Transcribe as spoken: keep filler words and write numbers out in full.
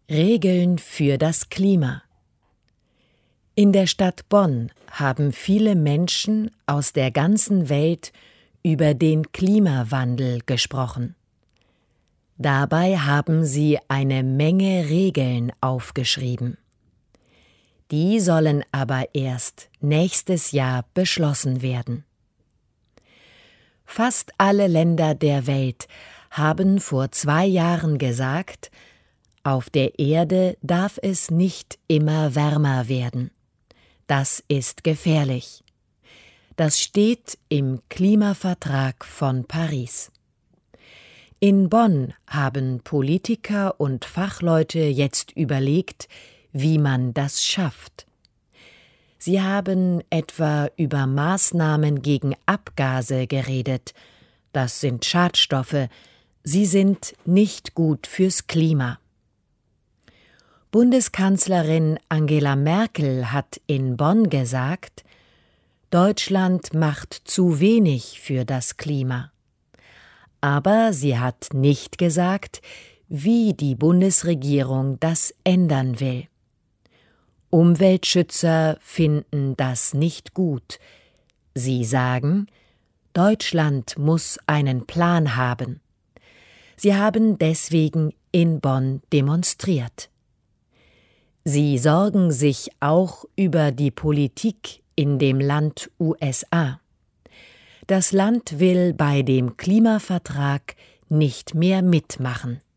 Regeln für das Klima. In der Stadt Bonn haben viele Menschen aus der ganzen Welt über den Klimawandel gesprochen. Dabei haben sie eine Menge Regeln aufgeschrieben. Die sollen aber erst nächstes Jahr beschlossen werden. Fast alle Länder der Welt haben vor zwei Jahren gesagt, auf der Erde darf es nicht immer wärmer werden. Das ist gefährlich. Das steht im Klimavertrag von Paris. In Bonn haben Politiker und Fachleute jetzt überlegt, wie man das schafft. Sie haben etwa über Maßnahmen gegen Abgase geredet. Das sind Schadstoffe. Sie sind nicht gut fürs Klima. Bundeskanzlerin Angela Merkel hat in Bonn gesagt, Deutschland macht zu wenig für das Klima. Aber sie hat nicht gesagt, wie die Bundesregierung das ändern will. Umweltschützer finden das nicht gut. Sie sagen, Deutschland muss einen Plan haben. Sie haben deswegen in Bonn demonstriert. Sie sorgen sich auch über die Politik in dem Land U S A. Das Land will bei dem Klimavertrag nicht mehr mitmachen.